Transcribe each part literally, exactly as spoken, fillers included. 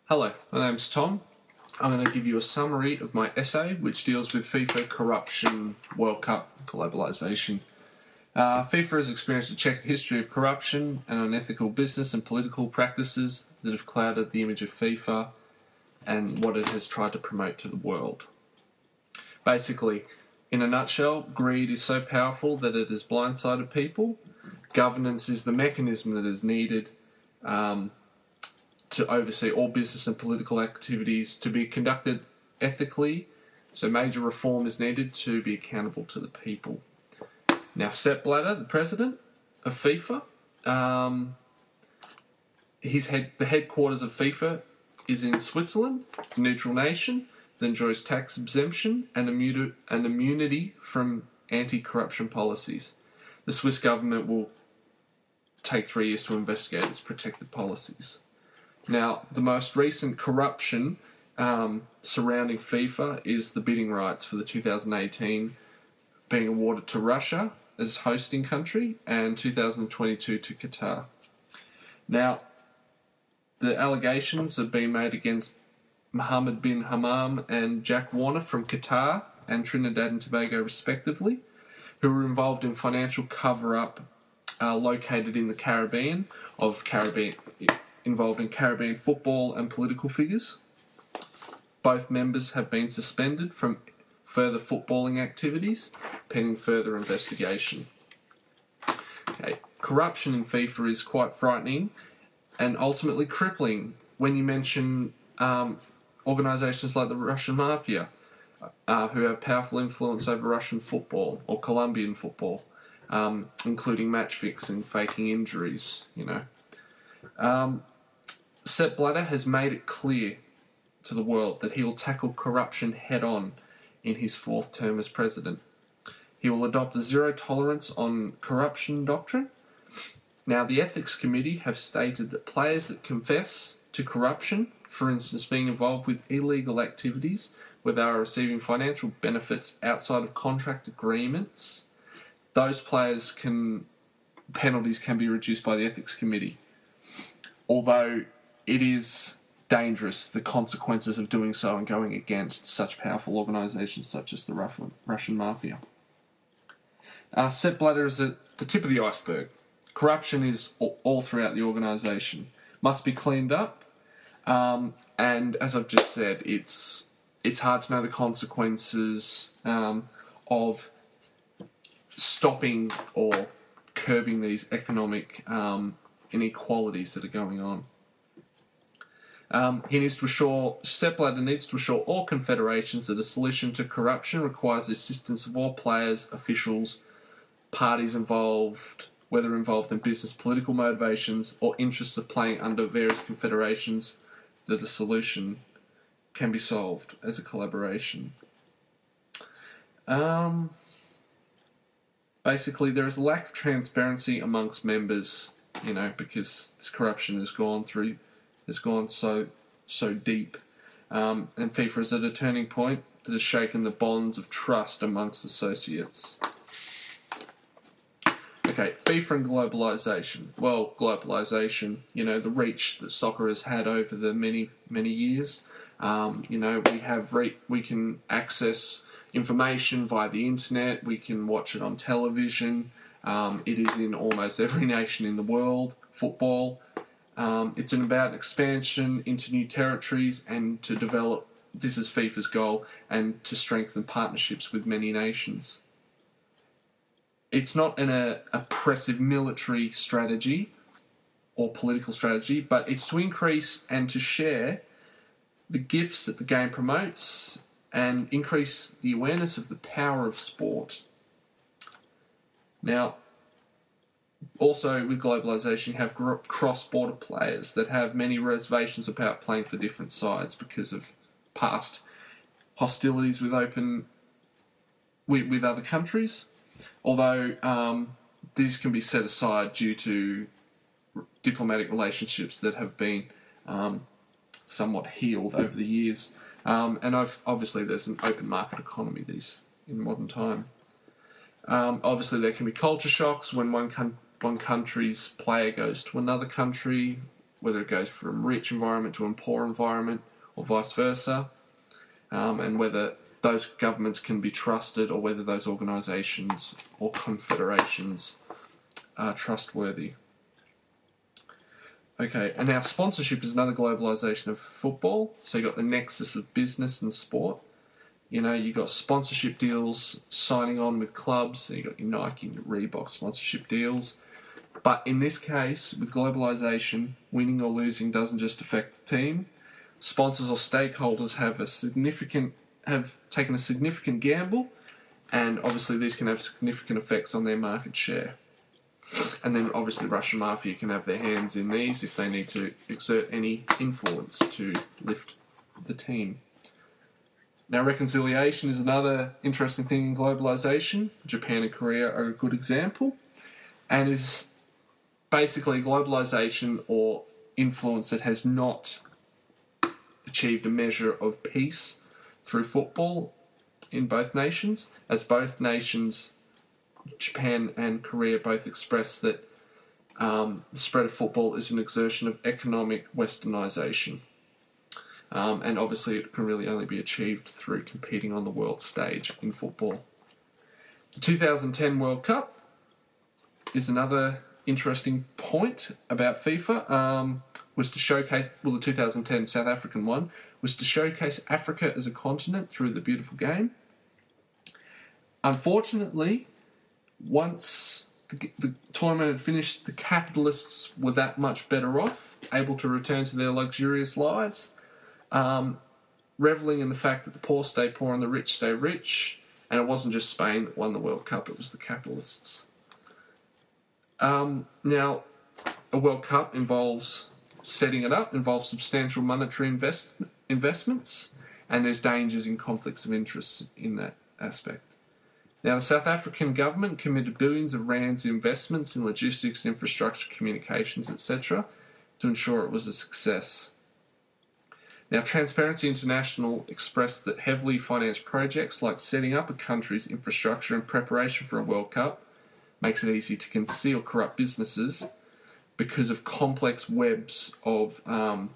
Hello, my name's Tom. I'm going to give you a summary of my essay, which deals with FIFA, corruption, World Cup, globalisation. Uh, FIFA has experienced a checkered history of corruption and unethical business and political practices that have clouded the image of FIFA and what it has tried to promote to the world. Basically, in a nutshell, greed is so powerful that it has blindsided people. Governance is the mechanism that is needed um, to oversee all business and political activities to be conducted ethically. So major reform is needed to be accountable to the people. Now, Sepp Blatter, the president of FIFA, um, his head, the headquarters of FIFA is in Switzerland, a neutral nation that enjoys tax exemption and, immu- and immunity from anti-corruption policies. The Swiss government will take three years to investigate its protected policies. Now, the most recent corruption um, surrounding FIFA is the bidding rights for the two thousand eighteen being awarded to Russia as hosting country and two thousand twenty-two to Qatar. Now, the allegations have been made against Mohammed bin Hammam and Jack Warner from Qatar and Trinidad and Tobago respectively, who were involved in financial cover-up uh, located in the Caribbean, of Caribbean involved in Caribbean football and political figures. Both members have been suspended from further footballing activities, pending further investigation. Okay. Corruption in FIFA is quite frightening and ultimately crippling when you mention um, organisations like the Russian Mafia, uh, who have powerful influence over Russian football or Colombian football, um, including match fixing, faking injuries, you know. Um, Sepp Blatter has made it clear to the world that he will tackle corruption head-on in his fourth term as president. He will adopt a zero tolerance on corruption doctrine. Now, the Ethics Committee have stated that players that confess to corruption, for instance being involved with illegal activities where they are receiving financial benefits outside of contract agreements, those players can, penalties can be reduced by the Ethics Committee. Although it is dangerous, the consequences of doing so and going against such powerful organisations such as the Russian Mafia. Uh, Sepp Blatter is at the tip of the iceberg. Corruption is all throughout the organisation. Must be cleaned up. Um, and as I've just said, it's it's hard to know the consequences um, of stopping or curbing these economic um, inequalities that are going on. Um, he needs to assure, Sepp Blatter needs to assure all confederations that a solution to corruption requires the assistance of all players, officials, parties involved, whether involved in business, political motivations, or interests of playing under various confederations, that a solution can be solved as a collaboration. Um, basically, there is a lack of transparency amongst members, you know, because this corruption has gone through, has gone so so deep, um, and FIFA is at a turning point that has shaken the bonds of trust amongst associates. Okay, FIFA and globalisation. Well, globalisation, you know, the reach that soccer has had over the many, many years. Um, you know, we have re- we can access information via the internet. We can watch it on television. Um, it is in almost every nation in the world. Football. Um, it's about expansion into new territories and to develop. This is FIFA's goal, and to strengthen partnerships with many nations. It's not an uh, oppressive military strategy or political strategy, but it's to increase and to share the gifts that the game promotes and increase the awareness of the power of sport. Now, also with globalisation, you have gr- cross-border players that have many reservations about playing for different sides because of past hostilities with open with, with other countries. Although um, these can be set aside due to diplomatic relationships that have been um, somewhat healed over the years. Um, and I've, obviously there's an open market economy these in modern time. Um, obviously there can be culture shocks when one, con- one country's player goes to another country whether it goes from rich environment to a poor environment or vice versa, um, and whether those governments can be trusted or whether those organisations or confederations are trustworthy. Okay, and now sponsorship is another globalisation of football. So you've got the nexus of business and sport. You know, you've got sponsorship deals signing on with clubs. So you've got your Nike and your Reebok sponsorship deals. But in this case, with globalisation, winning or losing doesn't just affect the team. Sponsors or stakeholders have a significant have taken a significant gamble, and obviously these can have significant effects on their market share. And then obviously Russian Mafia can have their hands in these if they need to exert any influence to lift the team. Now, reconciliation is another interesting thing in globalisation. Japan and Korea are a good example, and is basically globalisation or influence that has not achieved a measure of peace through football in both nations, as both nations, Japan and Korea, both express that um, the spread of football is an exertion of economic westernisation. Um, and obviously it can really only be achieved through competing on the world stage in football. The two thousand ten World Cup is another interesting point about FIFA, um, was to showcase, well, the two thousand ten South African one, was to showcase Africa as a continent through the beautiful game. Unfortunately, once the, the tournament had finished, the capitalists were that much better off, able to return to their luxurious lives, um, revelling in the fact that the poor stay poor and the rich stay rich, and it wasn't just Spain that won the World Cup, it was the capitalists. Um, now, a World Cup involves setting it up, involves substantial monetary invest, investments, and there's dangers in conflicts of interest in that aspect. Now, the South African government committed billions of rands investments in logistics, infrastructure, communications, et cetera to ensure it was a success. Now, Transparency International expressed that heavily financed projects like setting up a country's infrastructure in preparation for a World Cup makes it easy to conceal corrupt businesses because of complex webs of um,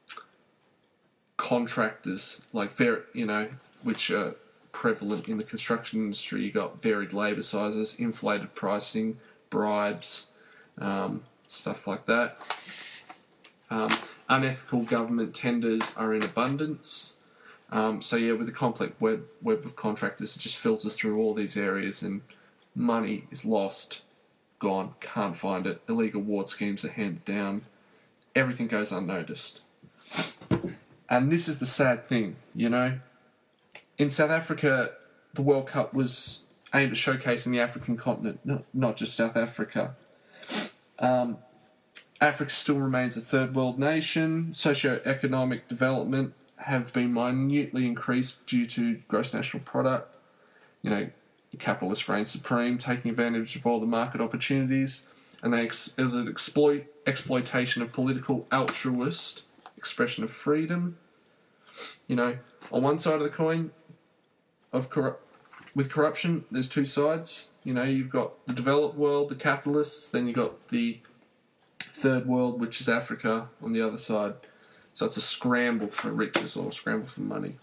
contractors, like ver- you know, which are prevalent in the construction industry. You got varied labour sizes, inflated pricing, bribes, um, stuff like that. Um, unethical government tenders are in abundance. Um, so yeah, with the complex web web of contractors, it just filters through all these areas, and money is lost, gone, can't find it. Illegal ward schemes are handed down. Everything goes unnoticed. And this is the sad thing, you know. In South Africa, the World Cup was aimed at showcasing the African continent, not, not just South Africa. Um, Africa still remains a third world nation. Socio-economic development have been minutely increased due to gross national product. You know, the capitalists reign supreme, taking advantage of all the market opportunities, and they ex- it was an exploit exploitation of political altruist expression of freedom. You know, on one side of the coin, of corru- with corruption, there's two sides. You know, you've got the developed world, the capitalists, then you've got the third world, which is Africa, on the other side. So it's a scramble for riches or a scramble for money.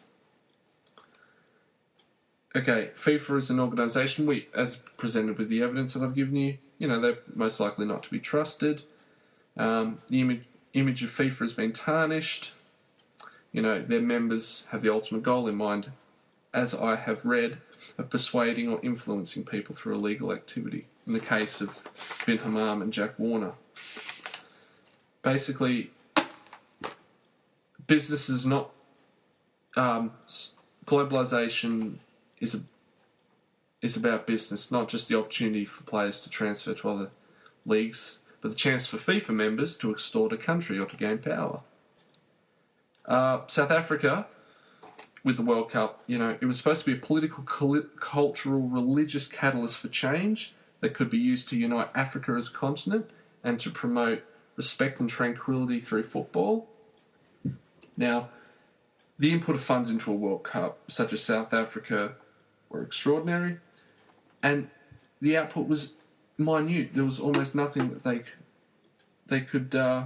Okay, FIFA is an organisation, we, as presented with the evidence that I've given you, you know, they're most likely not to be trusted. Um, the image, image of FIFA has been tarnished. You know, their members have the ultimate goal in mind, as I have read, of persuading or influencing people through illegal activity, in the case of Bin Hammam and Jack Warner. Basically, business is not... Um, globalisation is a, is about business, not just the opportunity for players to transfer to other leagues, but the chance for FIFA members to extort a country or to gain power. Uh, South Africa, with the World Cup, you know, it was supposed to be a political, cultural, religious catalyst for change that could be used to unite Africa as a continent and to promote respect and tranquility through football. Now, the input of funds into a World Cup, such as South Africa, were extraordinary, and the output was minute. There was almost nothing that they they could uh,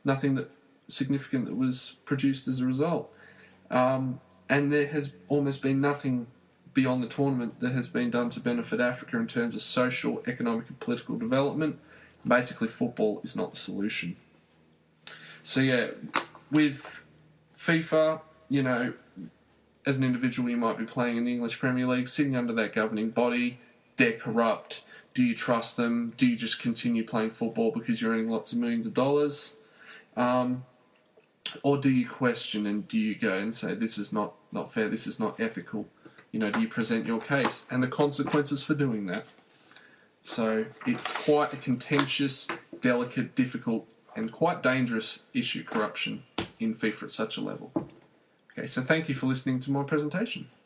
nothing that significant that was produced as a result. Um, and there has almost been nothing beyond the tournament that has been done to benefit Africa in terms of social, economic and political development. Basically, football is not the solution. So yeah, with FIFA, you know, as an individual you might be playing in the English Premier League, sitting under that governing body, they're corrupt. Do you trust them? Do you just continue playing football because you're earning lots of millions of dollars? Um, or do you question and do you go and say, this is not, not fair, this is not ethical? You know, do you present your case? And the consequences for doing that. So it's quite a contentious, delicate, difficult, and quite dangerous issue, corruption, in FIFA at such a level. Okay, so thank you for listening to my presentation.